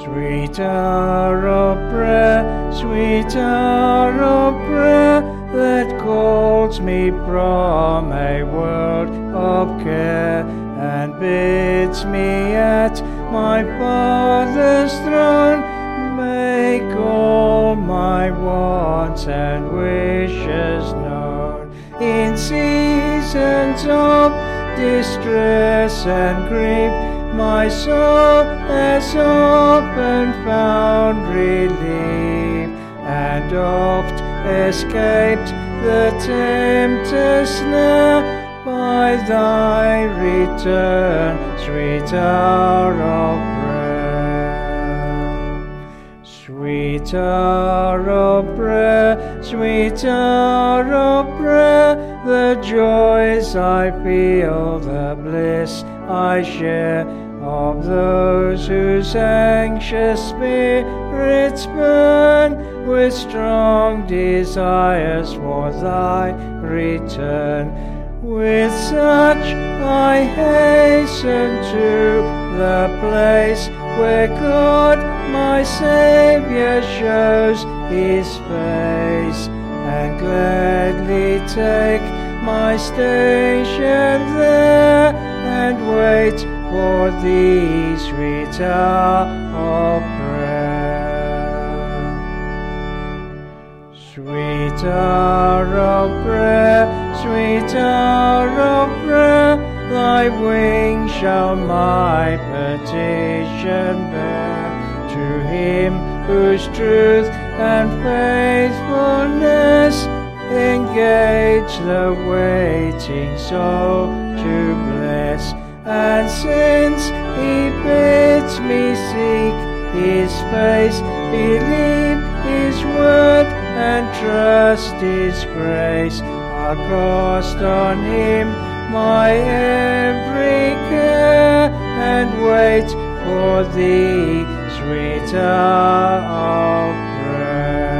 Sweet hour of prayer, sweet hour of prayer, that calls me from a world of care, and bids me at my Father's throne make all my wants and wishes known. In seasons of distress and grief, my soul has often found relief, and oft escaped the tempter's snare by thy return, sweet hour of prayer. Sweet hour of prayer, sweet hour of prayer, the joys I feel, the bliss I share, of those whose anxious spirits burn with strong desires for thy return. With such I hasten to the place where God my Saviour shows his face, and gladly take my station there, and wait for thee, sweet hour of prayer. Sweet hour of prayer, sweet hour of prayer, thy wings shall my petition bear. To him whose truth and faithfulness engage the waiting soul to bless. And since he bids me seek his face, believe his word and trust his grace, I'll cast on him my every care, and wait for thee, sweet hour of prayer.